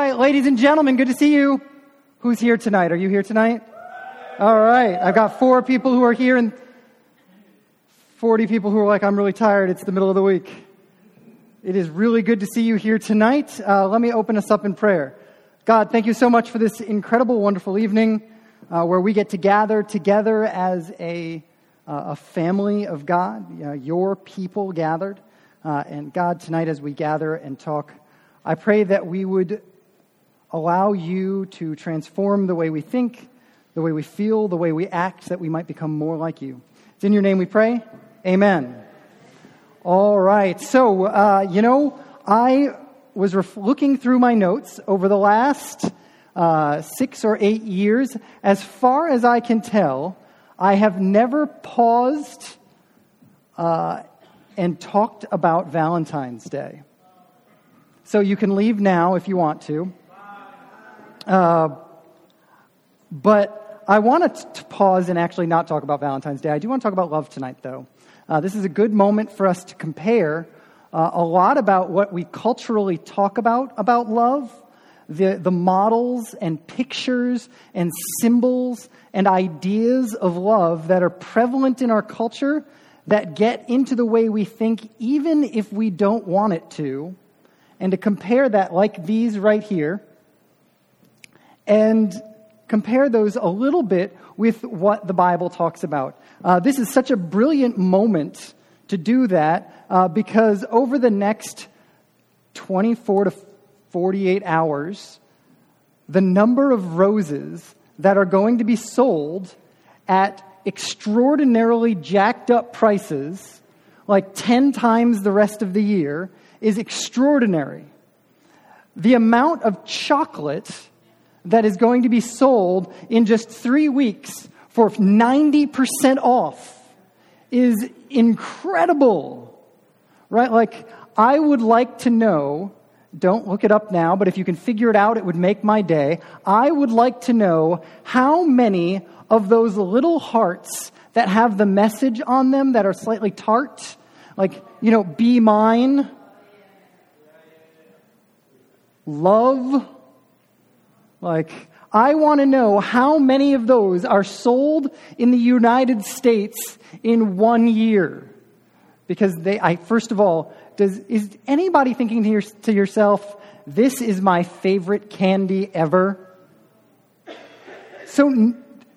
right, ladies and gentlemen, good to see you. Who's here tonight? Are you here tonight? All right. I've got 4 people who are here and 40 people who are like, I'm really tired. It's the middle of the week. It is really good to see you here tonight. Let me open us up in prayer. God, thank you so much for this incredible, wonderful evening where we get to gather together as a family of God, your people gathered. And God, tonight as we gather and talk, I pray that we would allow you to transform the way we think, the way we feel, the way we act, that we might become more like you. It's in your name we pray. Amen. All right. So, I was looking through my notes over the last 6 or 8 years. As far as I can tell, I have never paused and talked about Valentine's Day. So you can leave now if you want to. But I want to pause and actually not talk about Valentine's Day. I do want to talk about love tonight, though. This is a good moment for us to compare a lot about what we culturally talk about love, the models and pictures and symbols and ideas of love that are prevalent in our culture that get into the way we think even if we don't want it to, and to compare that like these right here, and compare those a little bit with what the Bible talks about. This is such a brilliant moment to do that because over the next 24 to 48 hours, the number of roses that are going to be sold at extraordinarily jacked up prices, like 10 times the rest of the year, is extraordinary. The amount of chocolate that is going to be sold in just 3 weeks for 90% off is incredible, right? Like, I would like to know, don't look it up now, but if you can figure it out, it would make my day. I would like to know how many of those little hearts that have the message on them that are slightly tart, like, be mine, love. Like, I want to know how many of those are sold in the United States in 1 year. Because first of all, is anybody thinking to yourself, this is my favorite candy ever? So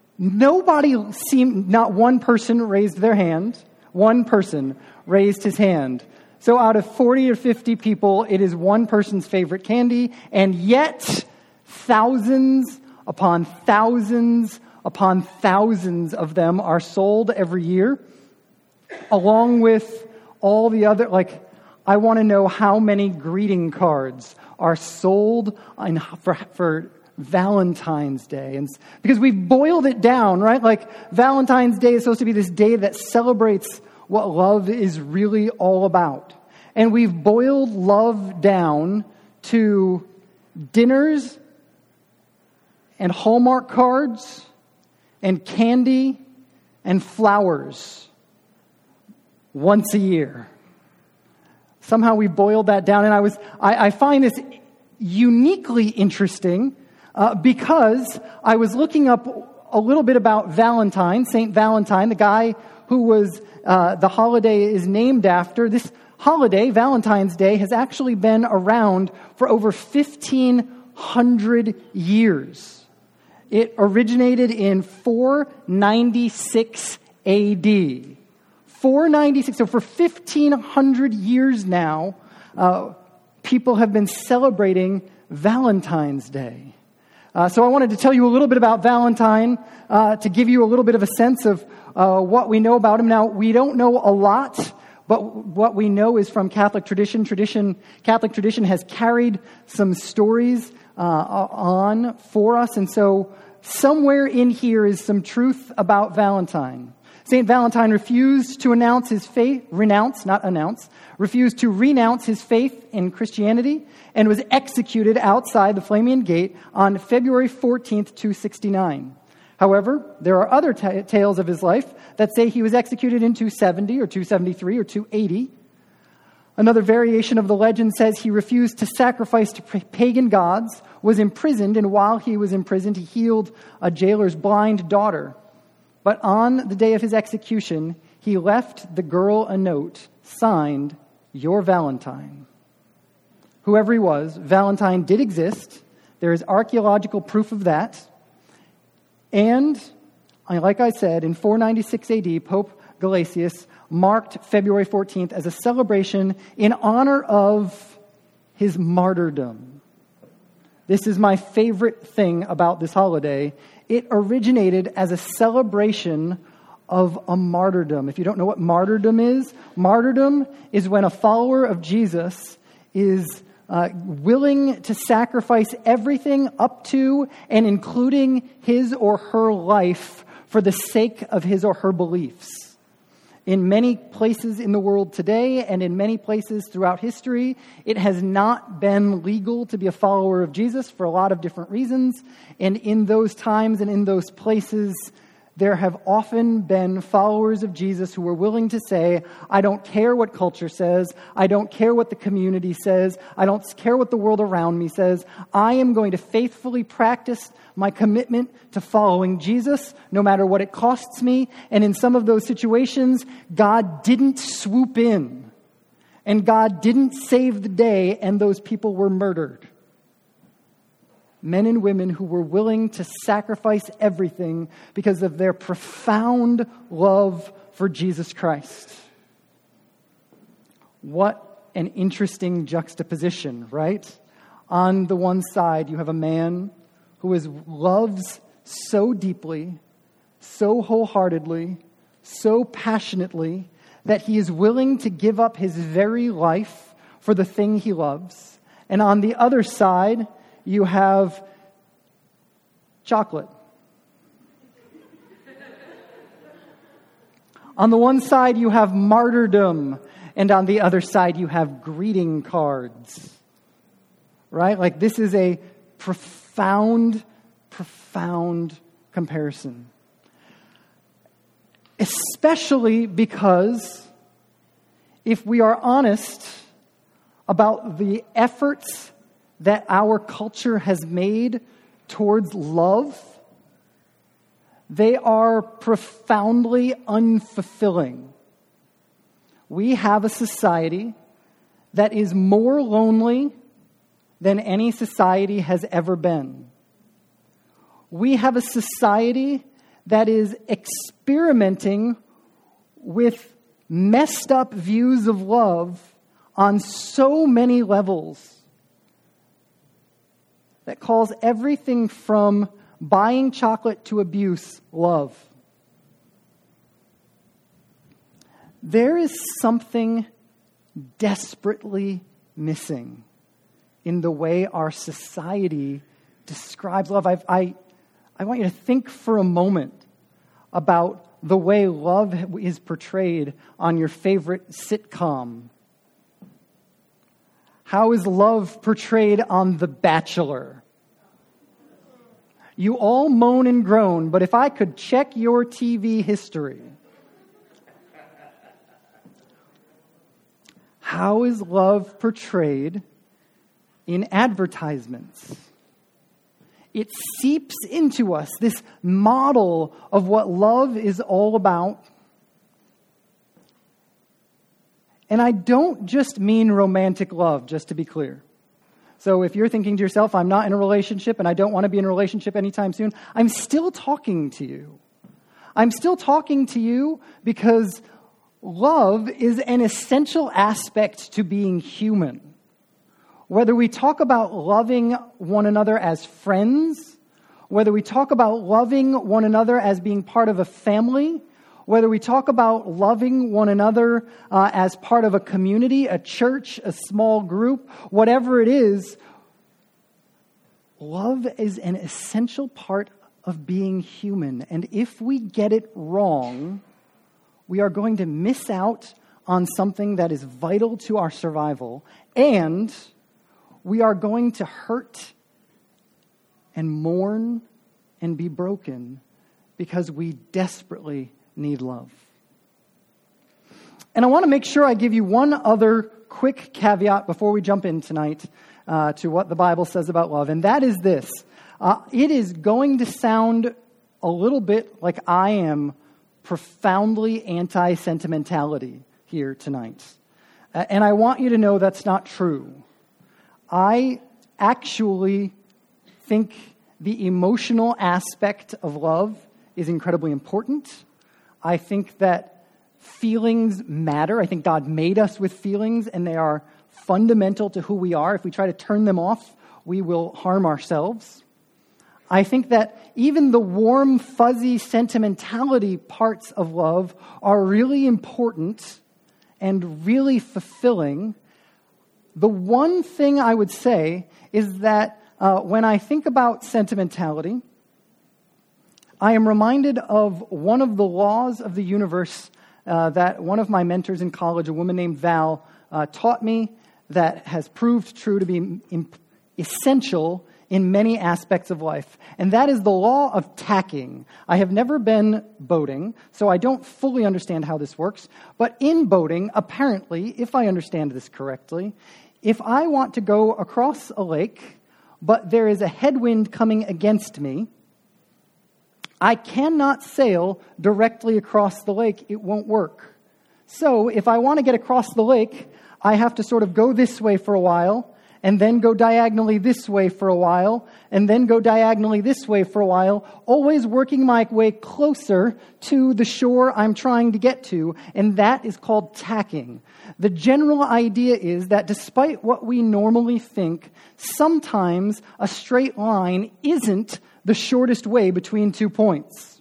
not one person raised their hand. One person raised his hand. So out of 40 or 50 people, it is one person's favorite candy, and yet thousands upon thousands upon thousands of them are sold every year, along with all the other, I want to know how many greeting cards are sold for Valentine's Day. And because we've boiled it down, right? Like, Valentine's Day is supposed to be this day that celebrates what love is really all about. And we've boiled love down to dinners and Hallmark cards and candy and flowers once a year. Somehow we boiled that down, and I find this uniquely interesting because I was looking up a little bit about Valentine, Saint Valentine, the guy who was the holiday is named after. This holiday, Valentine's Day, has actually been around for over 1,500 years. It originated in 496 AD. 496. So for 1,500 years now, people have been celebrating Valentine's Day. So I wanted to tell you a little bit about Valentine to give you a little bit of a sense of what we know about him. Now, we don't know a lot, but what we know is from Catholic tradition. Catholic tradition has carried some stories on for us, and so somewhere in here is some truth about Valentine. Saint Valentine refused to renounce his faith in Christianity and was executed outside the Flavian Gate on February 14th, 269. However, there are other tales of his life that say he was executed in 270 or 273 or 280. Another variation of the legend says he refused to sacrifice to pagan gods, was imprisoned, and while he was imprisoned, he healed a jailer's blind daughter. But on the day of his execution, he left the girl a note signed, "Your Valentine." Whoever he was, Valentine did exist. There is archaeological proof of that. And, like I said, in 496 AD, Pope Gelasius marked February 14th as a celebration in honor of his martyrdom. This is my favorite thing about this holiday. It originated as a celebration of a martyrdom. If you don't know what martyrdom is when a follower of Jesus is willing to sacrifice everything up to and including his or her life for the sake of his or her beliefs. In many places in the world today and in many places throughout history, it has not been legal to be a follower of Jesus for a lot of different reasons. And in those times and in those places, there have often been followers of Jesus who were willing to say, I don't care what culture says. I don't care what the community says. I don't care what the world around me says. I am going to faithfully practice my commitment to following Jesus, no matter what it costs me. And in some of those situations, God didn't swoop in. And God didn't save the day, and those people were murdered. Men and women who were willing to sacrifice everything because of their profound love for Jesus Christ. What an interesting juxtaposition, right? On the one side, you have a man who loves so deeply, so wholeheartedly, so passionately, that he is willing to give up his very life for the thing he loves. And on the other side, you have chocolate. On the one side, you have martyrdom, and on the other side, you have greeting cards. Right? Like, this is a profound comparison. Especially because if we are honest about the efforts that our culture has made towards love, they are profoundly unfulfilling. We have a society that is more lonely than any society has ever been. We have a society that is experimenting with messed up views of love on so many levels that calls everything from buying chocolate to abuse love. There is something desperately missing in the way our society describes love. I want you to think for a moment about the way love is portrayed on your favorite sitcom. How is love portrayed on The Bachelor? You all moan and groan, but if I could check your TV history, how is love portrayed in advertisements? It seeps into us, this model of what love is all about. And I don't just mean romantic love, just to be clear. So if you're thinking to yourself, I'm not in a relationship and I don't want to be in a relationship anytime soon, I'm still talking to you. I'm still talking to you because love is an essential aspect to being human. Whether we talk about loving one another as friends, whether we talk about loving one another as being part of a family, whether we talk about loving one another as part of a community, a church, a small group, whatever it is, love is an essential part of being human. And if we get it wrong, we are going to miss out on something that is vital to our survival, and we are going to hurt and mourn and be broken because we desperately need love. And I want to make sure I give you one other quick caveat before we jump in tonight to what the Bible says about love, and that is this. It is going to sound a little bit like I am profoundly anti-sentimentality here tonight. And I want you to know that's not true. I actually think the emotional aspect of love is incredibly important. I think that feelings matter. I think God made us with feelings, and they are fundamental to who we are. If we try to turn them off, we will harm ourselves. I think that even the warm, fuzzy sentimentality parts of love are really important and really fulfilling. The one thing I would say is that when I think about sentimentality, I am reminded of one of the laws of the universe that one of my mentors in college, a woman named Val, taught me that has proved true to be essential in many aspects of life. And that is the law of tacking. I have never been boating, so I don't fully understand how this works. But in boating, apparently, if I understand this correctly, if I want to go across a lake, but there is a headwind coming against me, I cannot sail directly across the lake. It won't work. So if I want to get across the lake, I have to sort of go this way for a while, and then go diagonally this way for a while, and then go diagonally this way for a while, always working my way closer to the shore I'm trying to get to, and that is called tacking. The general idea is that despite what we normally think, sometimes a straight line isn't the shortest way between 2 points.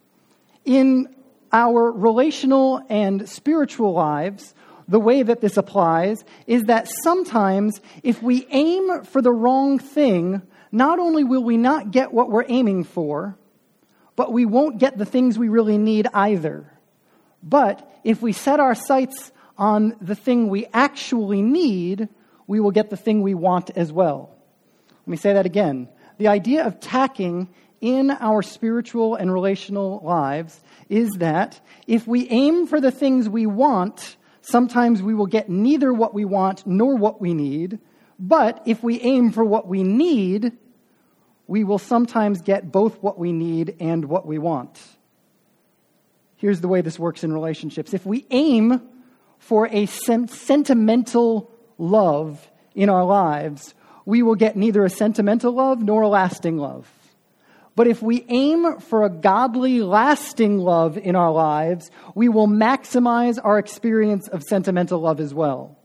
In our relational and spiritual lives, the way that this applies is that sometimes if we aim for the wrong thing, not only will we not get what we're aiming for, but we won't get the things we really need either. But if we set our sights on the thing we actually need, we will get the thing we want as well. Let me say that again. The idea of tacking in our spiritual and relational lives is that if we aim for the things we want, sometimes we will get neither what we want nor what we need. But if we aim for what we need, we will sometimes get both what we need and what we want. Here's the way this works in relationships. If we aim for a sentimental love in our lives, we will get neither a sentimental love nor a lasting love. But if we aim for a godly, lasting love in our lives, we will maximize our experience of sentimental love as well.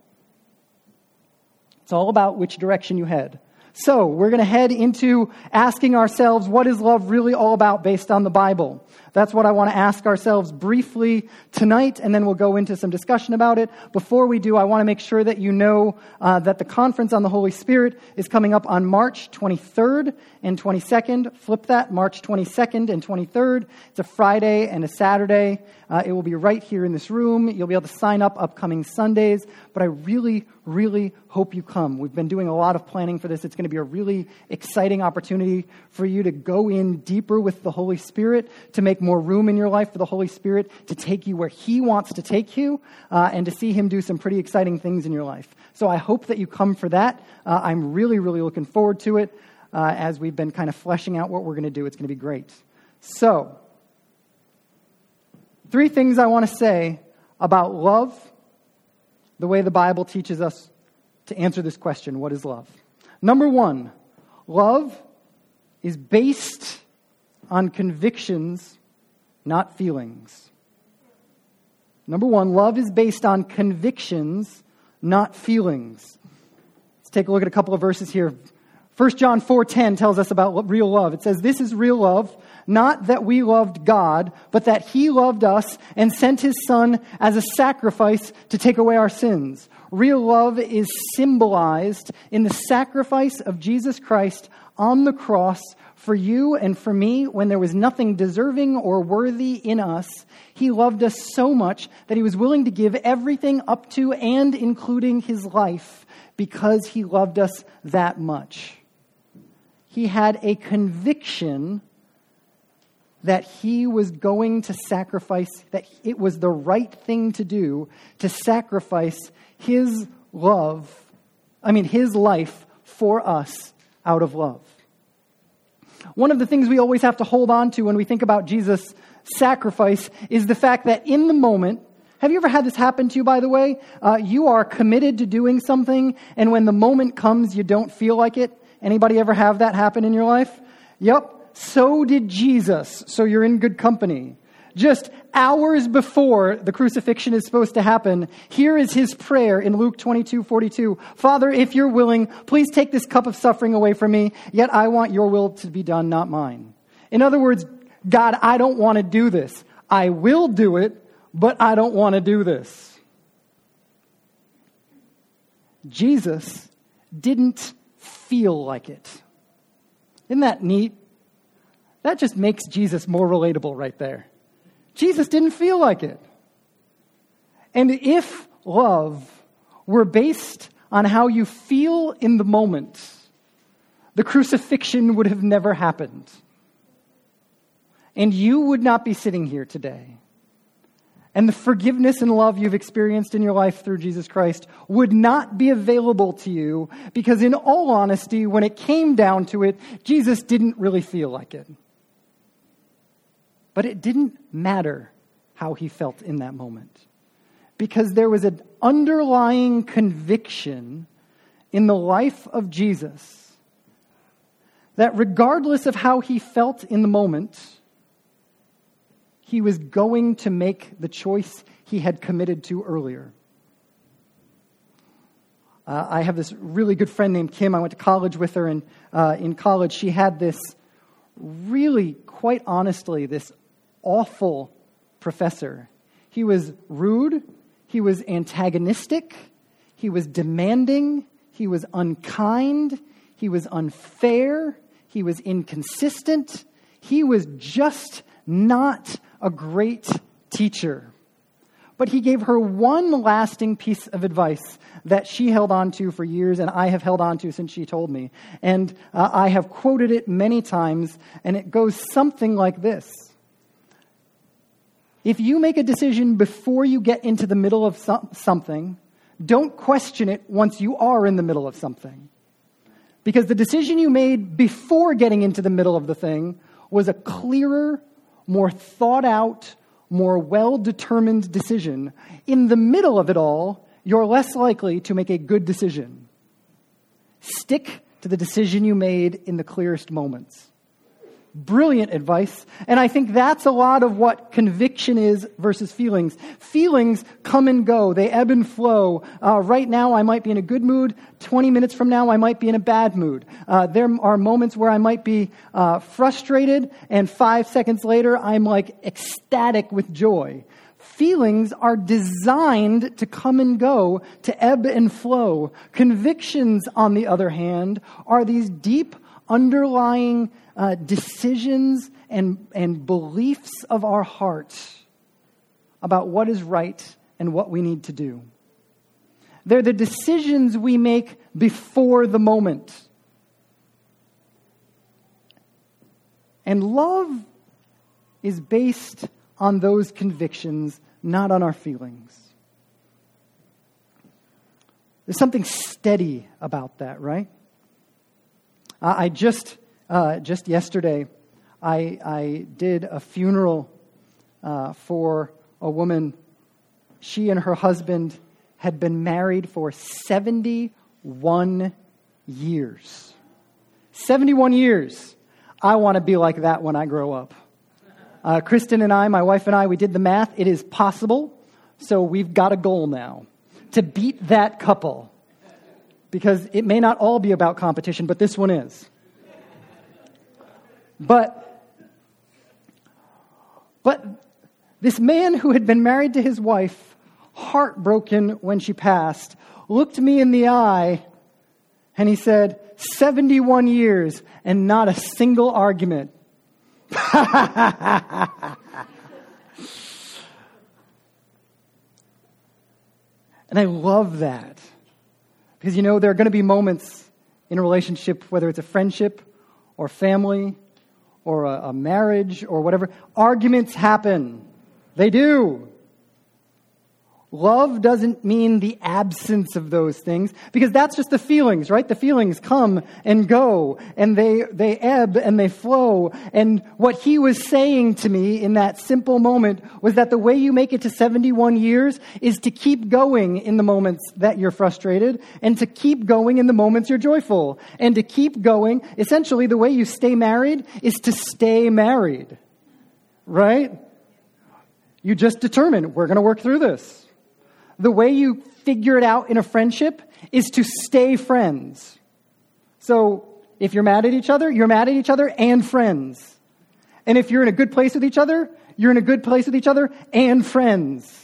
It's all about which direction you head. So we're going to head into asking ourselves, what is love really all about based on the Bible? That's what I want to ask ourselves briefly tonight, and then we'll go into some discussion about it. Before we do, I want to make sure that you know that the Conference on the Holy Spirit is coming up on March 23rd and 22nd. Flip that, March 22nd and 23rd. It's a Friday and a Saturday. It will be right here in this room. You'll be able to sign up upcoming Sundays, but I really, really hope you come. We've been doing a lot of planning for this. It's going to be a really exciting opportunity for you to go in deeper with the Holy Spirit, to make more room in your life for the Holy Spirit to take you where He wants to take you, and to see Him do some pretty exciting things in your life. So I hope that you come for that. I'm really, really looking forward to it as we've been kind of fleshing out what we're going to do. It's going to be great. So, 3 things I want to say about love, the way the Bible teaches us to answer this question, what is love? Number 1, love is based on convictions, not feelings. Number 1, love is based on convictions, not feelings. Let's take a look at a couple of verses here. 1 John 4:10 tells us about real love. It says, "This is real love, not that we loved God, but that He loved us and sent His Son as a sacrifice to take away our sins." Real love is symbolized in the sacrifice of Jesus Christ on the cross for you and for me when there was nothing deserving or worthy in us. He loved us so much that He was willing to give everything up to and including His life because He loved us that much. He had a conviction that He was going to sacrifice, that it was the right thing to do to sacrifice His his life for us out of love. One of the things we always have to hold on to when we think about Jesus' sacrifice is the fact that in the moment, have you ever had this happen to you, by the way? You are committed to doing something, and when the moment comes, you don't feel like it. Anybody ever have that happen in your life? Yep. So did Jesus. So you're in good company. Just hours before the crucifixion is supposed to happen, here is his prayer in Luke 22:42. Father, if you're willing, please take this cup of suffering away from me, yet I want your will to be done, not mine. In other words, God, I don't want to do this. I will do it, but I don't want to do this. Jesus didn't feel like it. Isn't that neat? That just makes Jesus more relatable right there. Jesus didn't feel like it. And if love were based on how you feel in the moment, the crucifixion would have never happened. And you would not be sitting here today. And the forgiveness and love you've experienced in your life through Jesus Christ would not be available to you because, in all honesty, when it came down to it, Jesus didn't really feel like it. But it didn't matter how he felt in that moment, because there was an underlying conviction in the life of Jesus that regardless of how he felt in the moment, he was going to make the choice he had committed to earlier. I have this really good friend named Kim. I went to college with her, and in college she had this really, quite honestly, this awful professor. He was rude, he was antagonistic, he was demanding, he was unkind, he was unfair, he was inconsistent, he was just not a great teacher. But he gave her one lasting piece of advice that she held on to for years, and I have held on to since she told me. And I have quoted it many times, and it goes something like this. If you make a decision before you get into the middle of something, don't question it once you are in the middle of something. Because the decision you made before getting into the middle of the thing was a clearer, more thought out, more well-determined decision. In the middle of it all, you're less likely to make a good decision. Stick to the decision you made in the clearest moments. Brilliant advice. And I think that's a lot of what conviction is versus feelings. Feelings come and go. They ebb and flow. Right now, I might be in a good mood. 20 minutes from now, I might be in a bad mood. There are moments where I might be frustrated, and 5 seconds later, I'm like ecstatic with joy. Feelings are designed to come and go, to ebb and flow. Convictions, on the other hand, are these deep, underlying decisions and beliefs of our hearts about what is right and what we need to do. They're the decisions we make before the moment. And love is based on those convictions, not on our feelings. There's something steady about that, right? I just yesterday, I did a funeral for a woman. She and her husband had been married for 71 years. 71 years. I want to be like that when I grow up. Kristen and I, my wife and I, we did the math. It is possible. So we've got a goal now to beat that couple. Because it may not all be about competition, but this one is. But this man who had been married to his wife, heartbroken when she passed, looked me in the eye and he said, 71 years and not a single argument. And I love that. Because, there are going to be moments in a relationship, whether it's a friendship or family or a marriage or whatever. Arguments happen. They do. Love doesn't mean the absence of those things, because that's just the feelings, right? The feelings come and go, and they ebb and they flow. And what he was saying to me in that simple moment was that the way you make it to 71 years is to keep going in the moments that you're frustrated, and to keep going in the moments you're joyful. And to keep going, essentially the way you stay married is to stay married, right? You just determine, we're going to work through this. The way you figure it out in a friendship is to stay friends. So if you're mad at each other and friends. And if you're in a good place with each other, you're in a good place with each other and friends.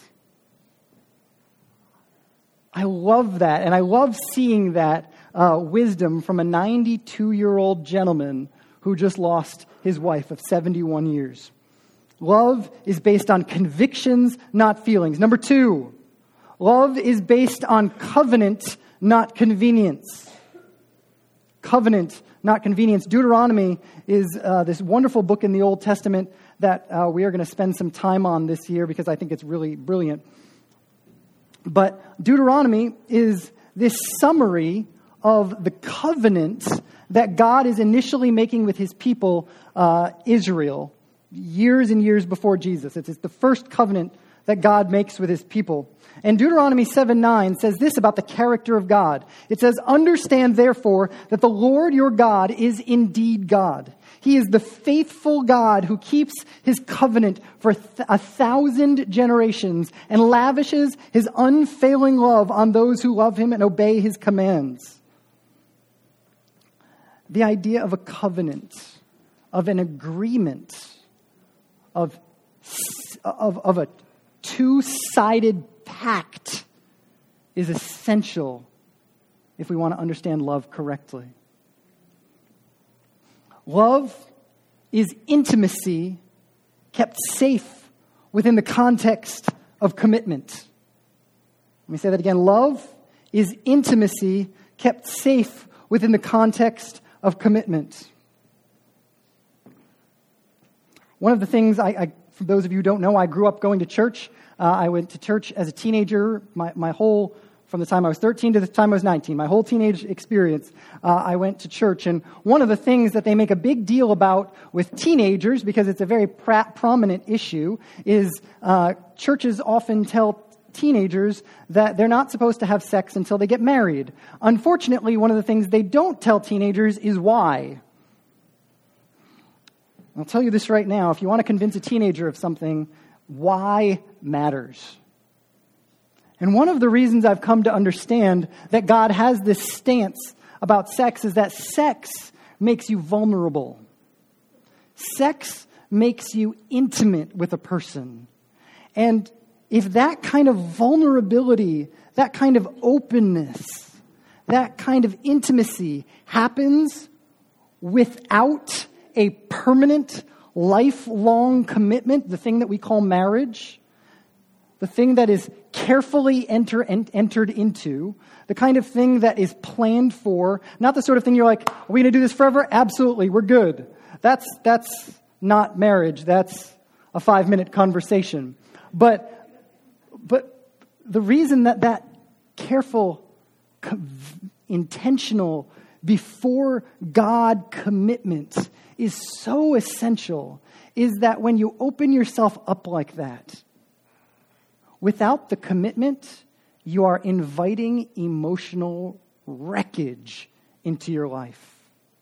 I love that, and I love seeing that wisdom from a 92-year-old gentleman who just lost his wife of 71 years. Love is based on convictions, not feelings. Number 2, love is based on covenant, not convenience. Covenant, not convenience. Deuteronomy is this wonderful book in the Old Testament that we are going to spend some time on this year because I think it's really brilliant. But Deuteronomy is this summary of the covenant that God is initially making with his people, Israel, years and years before Jesus. It's the first covenant that God makes with his people. And Deuteronomy 7:9 says this about the character of God. It says, "Understand therefore that the Lord your God is indeed God. He is the faithful God who keeps his covenant for 1,000 generations and lavishes his unfailing love on those who love him and obey his commands." The idea of a covenant, of an agreement, of a two-sided pact is essential if we want to understand love correctly. Love is intimacy kept safe within the context of commitment. Let me say that again. Love is intimacy kept safe within the context of commitment. One of the things, for those of you who don't know, I grew up going to church. I went to church as a teenager, from the time I was 13 to the time I was 19, my whole teenage experience, I went to church. And one of the things that they make a big deal about with teenagers, because it's a very prominent issue, is churches often tell teenagers that they're not supposed to have sex until they get married. Unfortunately, one of the things they don't tell teenagers is why. I'll tell you this right now. If you want to convince a teenager of something, why matters. And one of the reasons I've come to understand that God has this stance about sex is that sex makes you vulnerable. Sex makes you intimate with a person. And if that kind of vulnerability, that kind of openness, that kind of intimacy happens without a permanent, lifelong commitment, the thing that we call marriage, the thing that is carefully entered into, the kind of thing that is planned for, not the sort of thing you're like, are we going to do this forever? Absolutely, we're good. That's not marriage. That's a 5-minute conversation. But the reason that careful, intentional, before God commitment is so essential is that when you open yourself up like that, without the commitment, you are inviting emotional wreckage into your life.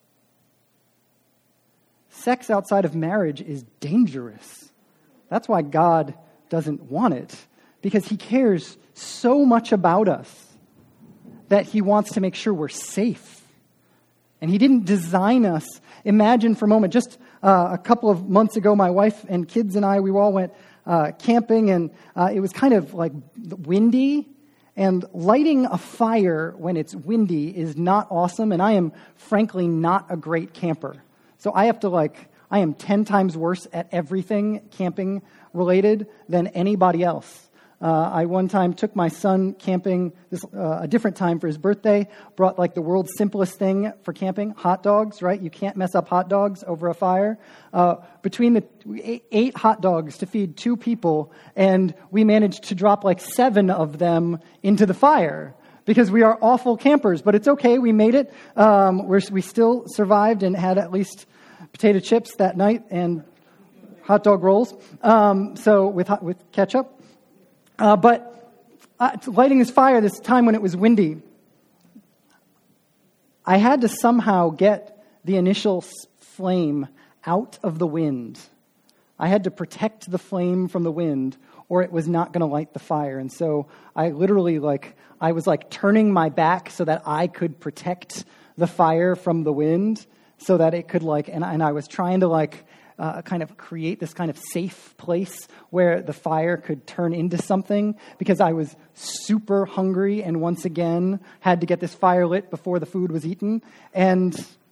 Sex outside of marriage is dangerous. That's why God doesn't want it, because he cares so much about us that he wants to make sure we're safe. And he didn't design us. Imagine for a moment, just a couple of months ago, my wife and kids and I, we all went camping, and it was kind of like windy. And lighting a fire when it's windy is not awesome, and I am frankly not a great camper. So I am 10 times worse at everything camping related than anybody else. I one time took my son camping a different time for his birthday, brought like the world's simplest thing for camping, hot dogs, right? You can't mess up hot dogs over a fire. Between the 8 hot dogs to feed 2 people, and we managed to drop like 7 of them into the fire because we are awful campers, but it's okay. We made it. We still survived and had at least potato chips that night and hot dog rolls. So with ketchup. But lighting this fire this time when it was windy, I had to somehow get the initial flame out of the wind. I had to protect the flame from the wind, or it was not going to light the fire. And so I literally I was turning my back so that I could protect the fire from the wind, so that it could and I was trying to kind of create this kind of safe place where the fire could turn into something, because I was super hungry and once again had to get this fire lit before the food was eaten. And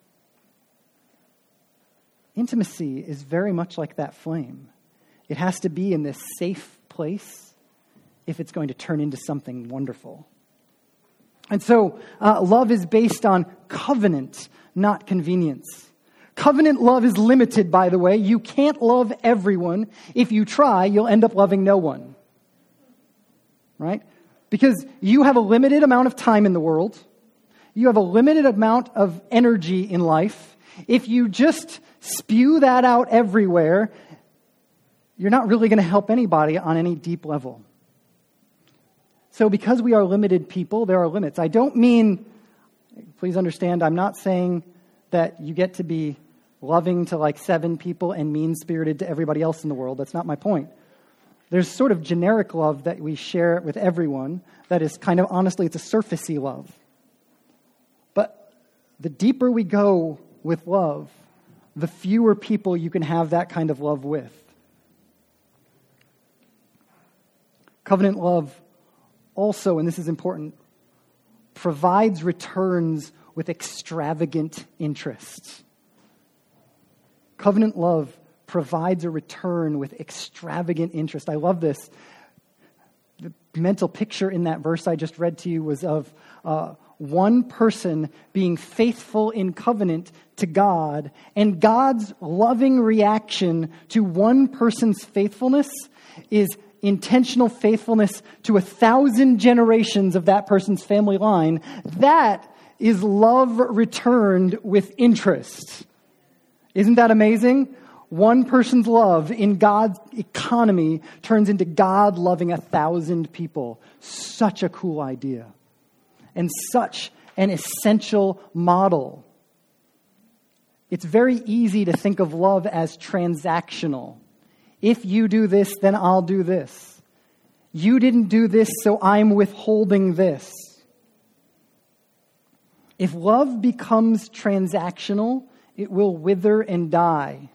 intimacy is very much like that flame. It has to be in this safe place if it's going to turn into something wonderful. And so love is based on covenant, not convenience. Covenant love is limited, by the way. You can't love everyone. If you try, you'll end up loving no one. Right? Because you have a limited amount of time in the world. You have a limited amount of energy in life. If you just spew that out everywhere, you're not really going to help anybody on any deep level. So because we are limited people, there are limits. I don't mean, please understand, I'm not saying that you get to be loving to 7 people and mean-spirited to everybody else in the world. That's not my point. There's sort of generic love that we share with everyone that is kind of, honestly, it's a surfacey love. But the deeper we go with love, the fewer people you can have that kind of love with. Covenant love also, and this is important, provides returns with extravagant interest. Covenant love provides a return with extravagant interest. I love this. The mental picture in that verse I just read to you was of one person being faithful in covenant to God, and God's loving reaction to one person's faithfulness is intentional faithfulness to 1,000 generations of that person's family line. That is love returned with interest. Isn't that amazing? One person's love in God's economy turns into God loving 1,000 people. Such a cool idea. And such an essential model. It's very easy to think of love as transactional. If you do this, then I'll do this. You didn't do this, so I'm withholding this. If love becomes transactional, it will wither and die.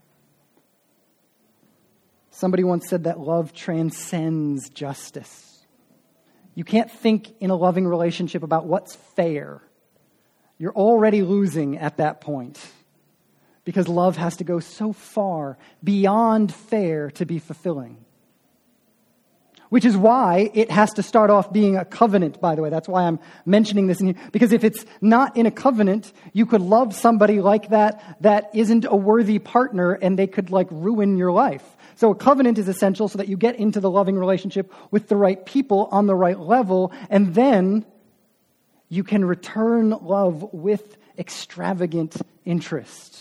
Somebody once said that love transcends justice. You can't think in a loving relationship about what's fair. You're already losing at that point, because love has to go so far beyond fair to be fulfilling. Which is why it has to start off being a covenant, by the way. That's why I'm mentioning this in here. Because if it's not in a covenant, you could love somebody like that isn't a worthy partner, and they could ruin your life. So a covenant is essential so that you get into the loving relationship with the right people on the right level, and then you can return love with extravagant interest.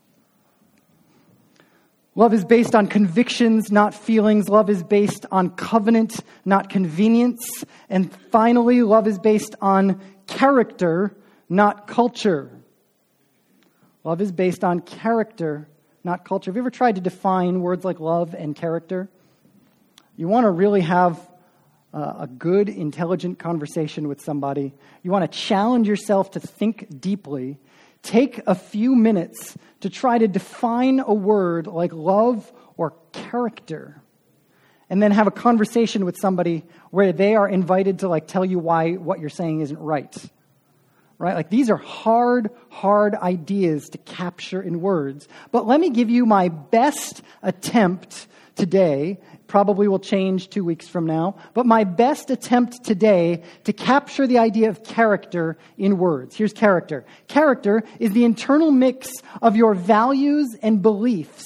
Love is based on convictions, not feelings. Love is based on covenant, not convenience. And finally, love is based on character, not culture. Love is based on character, not culture. Have you ever tried to define words like love and character? You want to really have a good, intelligent conversation with somebody. You want to challenge yourself to think deeply. Take a few minutes to try to define a word like love or character, and then have a conversation with somebody where they are invited to tell you why what you're saying isn't right. Right? These are hard ideas to capture in words. But let me give you my best attempt today probably will change 2 weeks from now, but my best attempt today to capture the idea of character in words. Here's character. Character is the internal mix of your values and beliefs.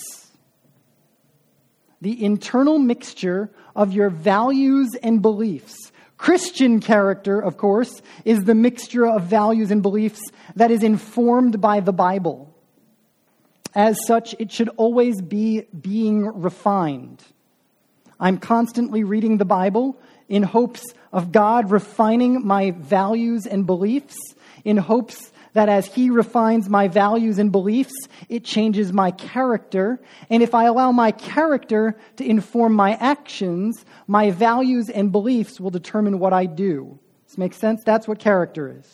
The internal mixture of your values and beliefs. Christian character, of course, is the mixture of values and beliefs that is informed by the Bible. As such, it should always be being refined. I'm constantly reading the Bible in hopes of God refining my values and beliefs, in hopes that as He refines my values and beliefs, it changes my character. And if I allow my character to inform my actions, my values and beliefs will determine what I do. Does this make sense? That's what character is.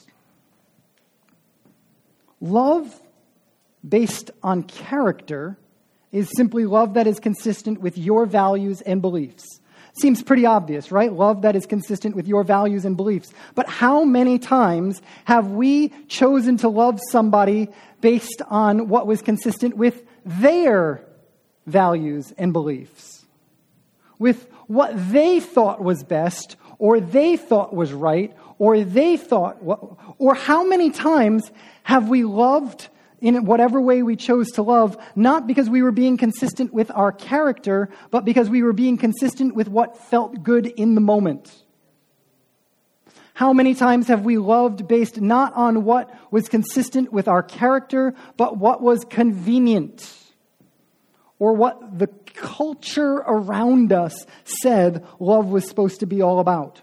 Love based on character is simply love that is consistent with your values and beliefs. Seems pretty obvious, right? Love that is consistent with your values and beliefs. But how many times have we chosen to love somebody based on what was consistent with their values and beliefs? With what they thought was best, or they thought was right, or they thought, or how many times have we loved in whatever way we chose to love, not because we were being consistent with our character, but because we were being consistent with what felt good in the moment? How many times have we loved based not on what was consistent with our character, but what was convenient? Or what the culture around us said love was supposed to be all about?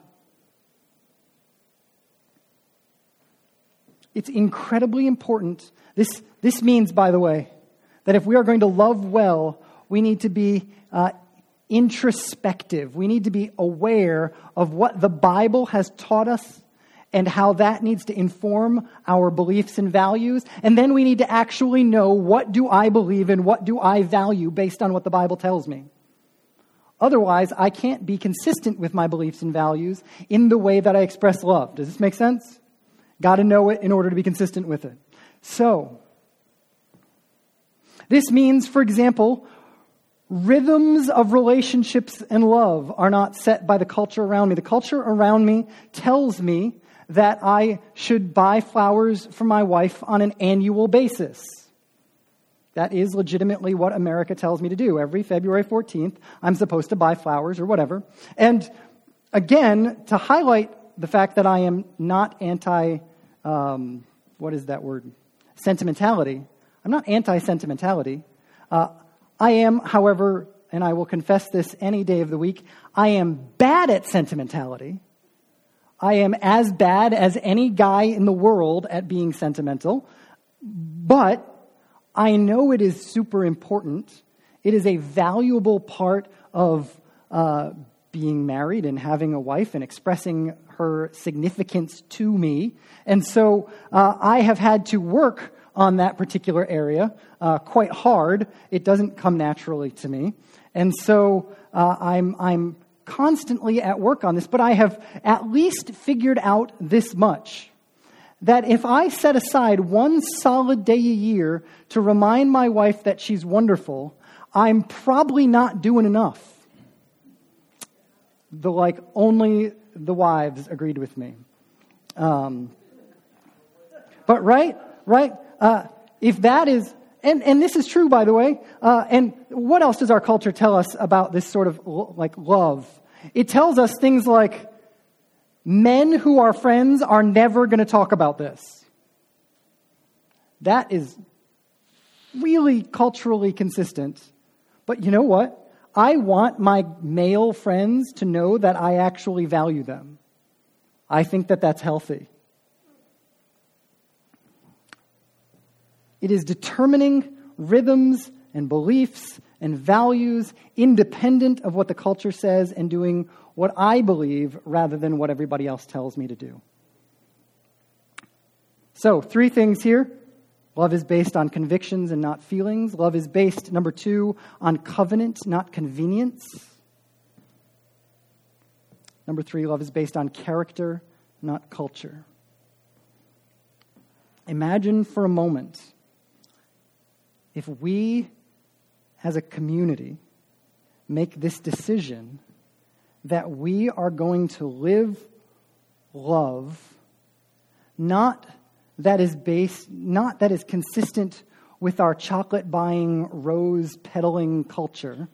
It's incredibly important. This means, by the way, that if we are going to love well, we need to be introspective. We need to be aware of what the Bible has taught us and how that needs to inform our beliefs and values. And then we need to actually know, what do I believe and what do I value based on what the Bible tells me? Otherwise, I can't be consistent with my beliefs and values in the way that I express love. Does this make sense? Got to know it in order to be consistent with it. So, this means, for example, rhythms of relationships and love are not set by the culture around me. The culture around me tells me that I should buy flowers for my wife on an annual basis. That is legitimately what America tells me to do. Every February 14th, I'm supposed to buy flowers or whatever. And again, to highlight the fact that I am not sentimentality. I'm not anti-sentimentality. I am, however, and I will confess this any day of the week, I am bad at sentimentality. I am as bad as any guy in the world at being sentimental. But I know it is super important. It is a valuable part of being married and having a wife and expressing her significance to me. And so I have had to work on that particular area quite hard. It doesn't come naturally to me. And so I'm constantly at work on this, but I have at least figured out this much. That if I set aside one solid day a year to remind my wife that she's wonderful, I'm probably not doing enough. Only the wives agreed with me. But right? If that is, and this is true, by the way, and what else does our culture tell us about this sort of love? It tells us things like, men who are friends are never going to talk about this. That is really culturally consistent. But you know what? I want my male friends to know that I actually value them. I think that that's healthy. It is determining rhythms and beliefs and values independent of what the culture says and doing what I believe rather than what everybody else tells me to do. So, 3 things here. Love is based on convictions and not feelings. Love is based, number 2, on covenant, not convenience. Number 3, love is based on character, not culture. Imagine for a moment if we, as a community, make this decision that we are going to live love not that is consistent with our chocolate buying, rose peddling culture.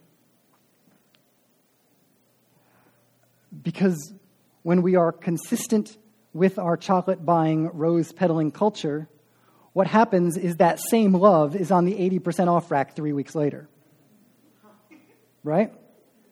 Because when we are consistent with our chocolate buying, rose peddling culture, what happens is that same love is on the 80% off rack 3 weeks later. Right?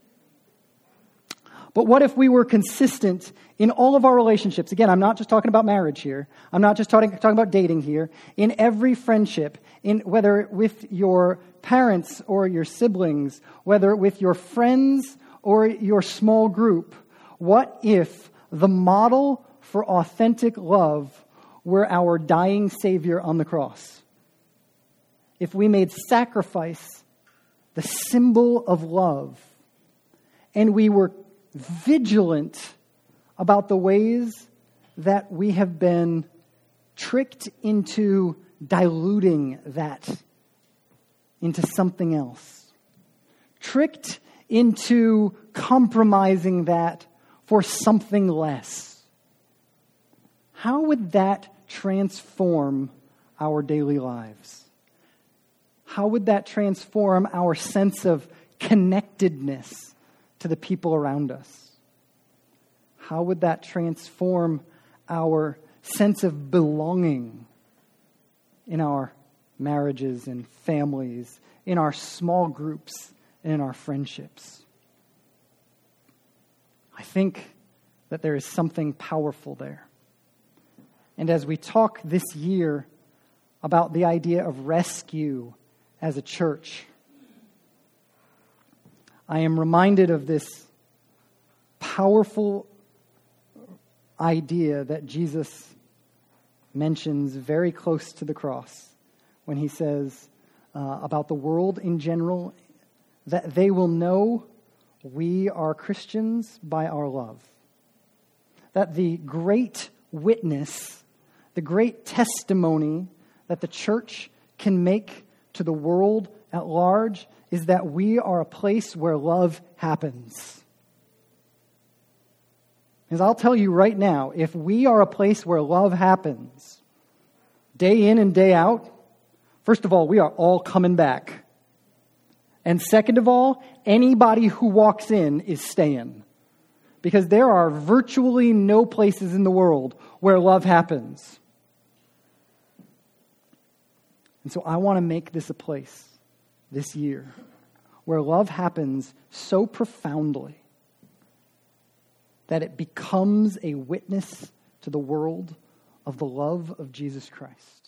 But what if we were consistent in all of our relationships? Again, I'm not just talking about marriage here. I'm not just talking about dating here. In every friendship, whether with your parents or your siblings, whether with your friends or your small group, what if the model for authentic love were our dying Savior on the cross? If we made sacrifice the symbol of love, and we were vigilant about the ways that we have been tricked into diluting that into something else, tricked into compromising that for something less. How would that transform our daily lives? How would that transform our sense of connectedness to the people around us? How would that transform our sense of belonging in our marriages and families, in our small groups, and in our friendships? I think that there is something powerful there. And as we talk this year about the idea of rescue as a church, I am reminded of this powerful idea that Jesus mentions very close to the cross when he says about the world in general, that they will know we are Christians by our love. That the great witness, the great testimony that the church can make to the world at large is that we are a place where love happens. Because I'll tell you right now, if we are a place where love happens, day in and day out, first of all, we are all coming back. And second of all, anybody who walks in is staying. Because there are virtually no places in the world where love happens. And so I want to make this a place this year where love happens so profoundly that it becomes a witness to the world of the love of Jesus Christ.